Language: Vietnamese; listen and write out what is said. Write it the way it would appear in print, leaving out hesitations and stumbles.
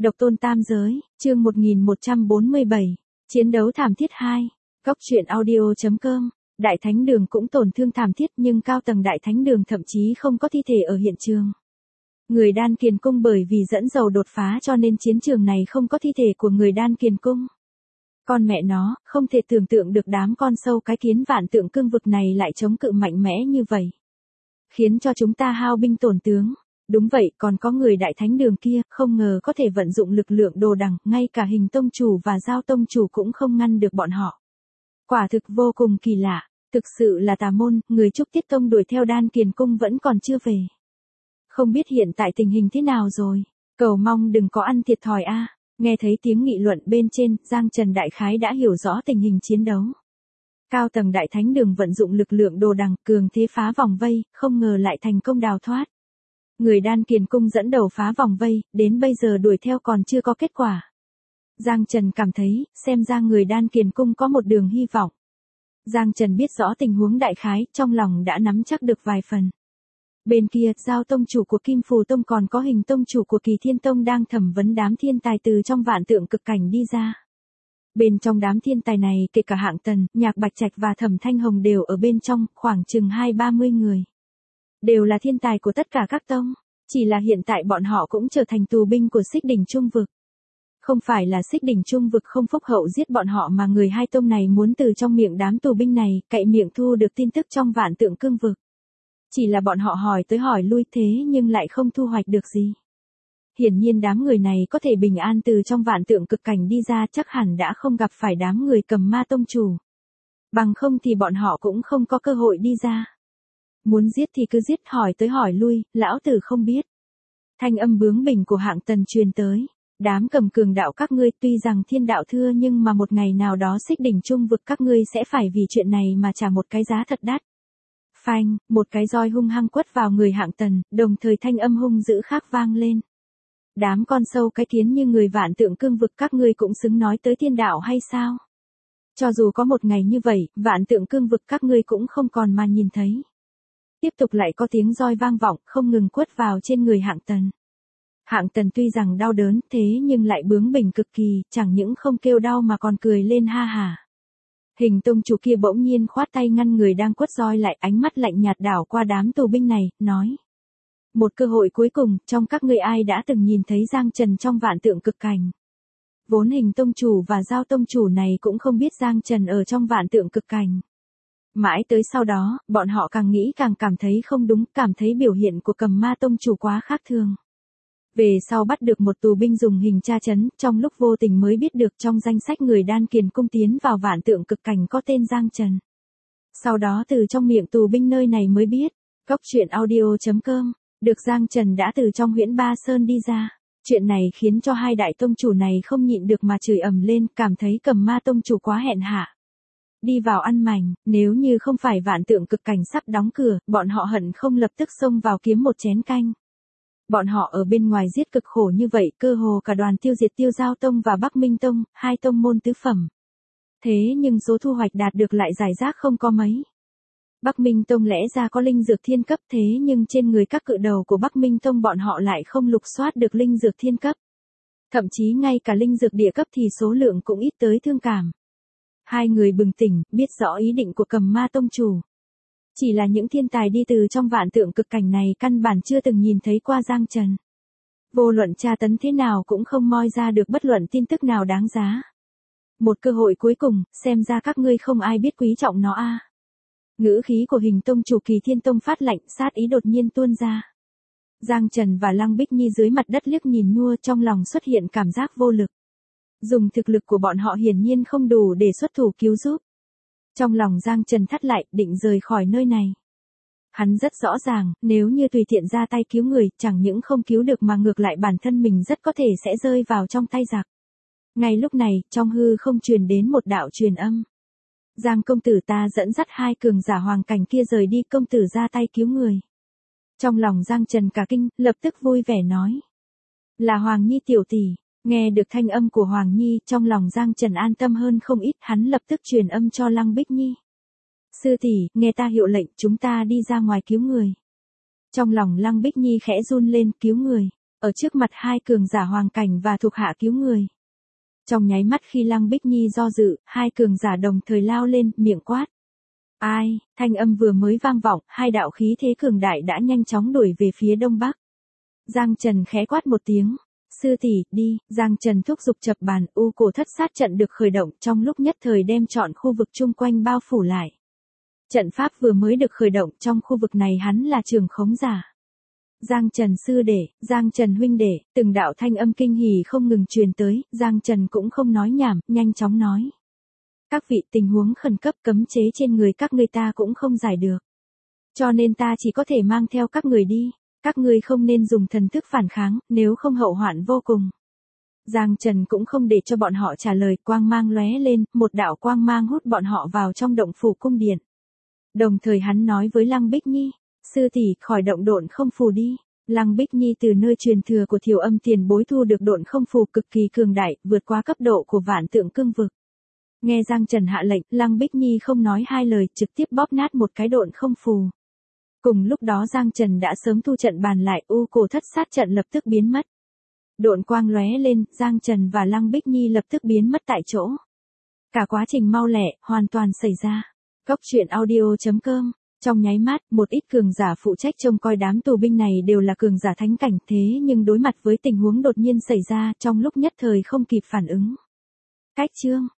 Độc tôn tam giới, chương 1147, chiến đấu thảm thiết 2, Cốc truyện audio.com, Đại Thánh Đường cũng tổn thương thảm thiết nhưng cao tầng Đại Thánh Đường thậm chí không có thi thể ở hiện trường. Người Đan Kiền Cung bởi vì dẫn dầu đột phá cho nên chiến trường này không có thi thể của người Đan Kiền Cung. Con mẹ nó, không thể tưởng tượng được đám con sâu cái kiến vạn tượng cương vực này lại chống cự mạnh mẽ như vậy. Khiến cho chúng ta hao binh tổn tướng. Đúng vậy, còn có người Đại Thánh Đường kia, không ngờ có thể vận dụng lực lượng đồ đằng, ngay cả Hình Tông Chủ và Giao Tông Chủ cũng không ngăn được bọn họ. Quả thực vô cùng kỳ lạ, thực sự là tà môn, người Trúc Tiết Tông đuổi theo Đan Kiền Cung vẫn còn chưa về. Không biết hiện tại tình hình thế nào rồi, cầu mong đừng có ăn thiệt thòi a. Nghe thấy tiếng nghị luận bên trên, Giang Trần đại khái đã hiểu rõ tình hình chiến đấu. Cao tầng Đại Thánh Đường vận dụng lực lượng đồ đằng, cường thế phá vòng vây, không ngờ lại thành công đào thoát. Người Đan Kiền Cung dẫn đầu phá vòng vây, đến bây giờ đuổi theo còn chưa có kết quả. Giang Trần cảm thấy, xem ra người Đan Kiền Cung có một đường hy vọng. Giang Trần biết rõ tình huống đại khái, trong lòng đã nắm chắc được vài phần. Bên kia, Giao Tông Chủ của Kim Phù Tông còn có Hình Tông Chủ của Kỳ Thiên Tông đang thẩm vấn đám thiên tài từ trong vạn tượng cực cảnh đi ra. Bên trong đám thiên tài này kể cả Hạng Tần, Nhạc Bạch Trạch và Thẩm Thanh Hồng đều ở bên trong, khoảng chừng 20-30 người. Đều là thiên tài của tất cả các tông, chỉ là hiện tại bọn họ cũng trở thành tù binh của Xích Đỉnh Trung Vực. Không phải là Xích Đỉnh Trung Vực không phúc hậu giết bọn họ mà người hai tông này muốn từ trong miệng đám tù binh này, cậy miệng thu được tin tức trong vạn tượng cương vực. Chỉ là bọn họ hỏi tới hỏi lui thế nhưng lại không thu hoạch được gì. Hiển nhiên đám người này có thể bình an từ trong vạn tượng cực cảnh đi ra chắc hẳn đã không gặp phải đám người Cầm Ma Tông Chủ. Bằng không thì bọn họ cũng không có cơ hội đi ra. Muốn giết thì cứ giết, hỏi tới hỏi lui, lão tử không biết. Thanh âm bướng bỉnh của Hạng Tần truyền tới. Đám Cầm Cường đạo các ngươi tuy rằng thiên đạo thưa nhưng mà một ngày nào đó Xích Đỉnh Trung Vực các ngươi sẽ phải vì chuyện này mà trả một cái giá thật đắt. Phanh, một cái roi hung hăng quất vào người Hạng Tần, đồng thời thanh âm hung dữ khác vang lên. Đám con sâu cái kiến như người vạn tượng cương vực các ngươi cũng xứng nói tới thiên đạo hay sao? Cho dù có một ngày như vậy, vạn tượng cương vực các ngươi cũng không còn mà nhìn thấy. Tiếp tục lại có tiếng roi vang vọng, không ngừng quất vào trên người Hạng Tần. Hạng Tần tuy rằng đau đớn thế nhưng lại bướng bỉnh cực kỳ, chẳng những không kêu đau mà còn cười lên ha hả. Hình Tông Chủ kia bỗng nhiên khoát tay ngăn người đang quất roi lại, ánh mắt lạnh nhạt đảo qua đám tù binh này, nói. Một cơ hội cuối cùng, trong các ngươi ai đã từng nhìn thấy Giang Trần trong vạn tượng cực cảnh. Vốn Hình Tông Chủ và Giao Tông Chủ này cũng không biết Giang Trần ở trong vạn tượng cực cảnh. Mãi tới sau đó, bọn họ càng nghĩ càng cảm thấy không đúng, cảm thấy biểu hiện của Cầm Ma Tông Chủ quá khác thường. Về sau bắt được một tù binh dùng hình tra chấn, trong lúc vô tình mới biết được trong danh sách người Đan Kiền Cung tiến vào vạn tượng cực cảnh có tên Giang Trần. Sau đó từ trong miệng tù binh nơi này mới biết, Cốc truyện audio.com, được Giang Trần đã từ trong Huyễn Ba Sơn đi ra. Chuyện này khiến cho hai đại tông chủ này không nhịn được mà chửi ầm lên, cảm thấy Cầm Ma Tông Chủ quá hèn hạ. Đi vào ăn mảnh, nếu như không phải vạn tượng cực cảnh sắp đóng cửa, bọn họ hận không lập tức xông vào kiếm một chén canh. Bọn họ ở bên ngoài giết cực khổ như vậy, cơ hồ cả đoàn tiêu diệt Tiêu Giao Tông và Bắc Minh Tông, hai tông môn tứ phẩm. Thế nhưng số thu hoạch đạt được lại giải rác không có mấy. Bắc Minh Tông lẽ ra có linh dược thiên cấp thế nhưng trên người các cự đầu của Bắc Minh Tông bọn họ lại không lục soát được linh dược thiên cấp. Thậm chí ngay cả linh dược địa cấp thì số lượng cũng ít tới thương cảm. Hai người bừng tỉnh, biết rõ ý định của Cầm Ma Tông Chủ. Chỉ là những thiên tài đi từ trong vạn tượng cực cảnh này căn bản chưa từng nhìn thấy qua Giang Trần. Vô luận tra tấn thế nào cũng không moi ra được bất luận tin tức nào đáng giá. Một cơ hội cuối cùng, xem ra các ngươi không ai biết quý trọng nó a. Ngữ khí của Hình Tông Chủ Kỳ Thiên Tông phát lạnh, sát ý đột nhiên tuôn ra. Giang Trần và Lăng Bích Nhi dưới mặt đất liếc nhìn nhua, trong lòng xuất hiện cảm giác vô lực. Dùng thực lực của bọn họ hiển nhiên không đủ để xuất thủ cứu giúp. Trong lòng Giang Trần thắt lại, định rời khỏi nơi này. Hắn rất rõ ràng, nếu như tùy tiện ra tay cứu người, chẳng những không cứu được mà ngược lại bản thân mình rất có thể sẽ rơi vào trong tay giặc. Ngay lúc này, trong hư không truyền đến một đạo truyền âm. Giang công tử ta dẫn dắt hai cường giả hoàng cảnh kia rời đi, công tử ra tay cứu người. Trong lòng Giang Trần cả kinh, lập tức vui vẻ nói. Là Hoàng Nhi tiểu tỷ. Nghe được thanh âm của Hoàng Nhi, trong lòng Giang Trần an tâm hơn không ít, hắn lập tức truyền âm cho Lăng Bích Nhi. Sư tỷ, nghe ta hiệu lệnh, chúng ta đi ra ngoài cứu người. Trong lòng Lăng Bích Nhi khẽ run lên, cứu người. ở trước mặt hai cường giả hoàng cảnh và thuộc hạ cứu người. Trong nháy mắt khi Lăng Bích Nhi do dự, hai cường giả đồng thời lao lên, miệng quát. Ai, thanh âm vừa mới vang vọng, hai đạo khí thế cường đại đã nhanh chóng đuổi về phía đông bắc. Giang Trần khẽ quát một tiếng. Sư tỷ, đi, Giang Trần thúc giục chập bàn, u cổ thất sát trận được khởi động trong lúc nhất thời đem trọn khu vực chung quanh bao phủ lại. Trận pháp vừa mới được khởi động trong khu vực này hắn là trường khống giả. Giang Trần sư đệ, Giang Trần huynh đệ, từng đạo thanh âm kinh hỉ không ngừng truyền tới, Giang Trần cũng không nói nhảm, nhanh chóng nói. Các vị, tình huống khẩn cấp, cấm chế trên người các ngươi ta cũng không giải được. Cho nên ta chỉ có thể mang theo các người đi, các ngươi không nên dùng thần thức phản kháng, nếu không hậu hoạn vô cùng. Giang Trần cũng không để cho bọn họ trả lời, quang mang lóe lên, một đạo quang mang hút bọn họ vào trong động phủ cung điện. Đồng thời hắn nói với Lăng Bích Nhi, sư tỷ, khỏi động độn không phù đi. Lăng Bích Nhi từ nơi truyền thừa của Thiểu Âm tiền bối thu được độn không phù cực kỳ cường đại, vượt quá cấp độ của Vạn Tượng Cương vực. Nghe Giang Trần hạ lệnh, Lăng Bích Nhi không nói hai lời, trực tiếp bóp nát một cái độn không phù. Cùng lúc đó Giang Trần đã sớm thu trận bàn lại, u cổ thất sát trận lập tức biến mất. Độn quang lóe lên, Giang Trần và Lăng Bích Nhi lập tức biến mất tại chỗ. Cả quá trình mau lẹ, hoàn toàn xảy ra. Cốc truyện audio.com. Trong nháy mắt, một ít cường giả phụ trách trông coi đám tù binh này đều là cường giả thánh cảnh, thế nhưng đối mặt với tình huống đột nhiên xảy ra, trong lúc nhất thời không kịp phản ứng. Cách chương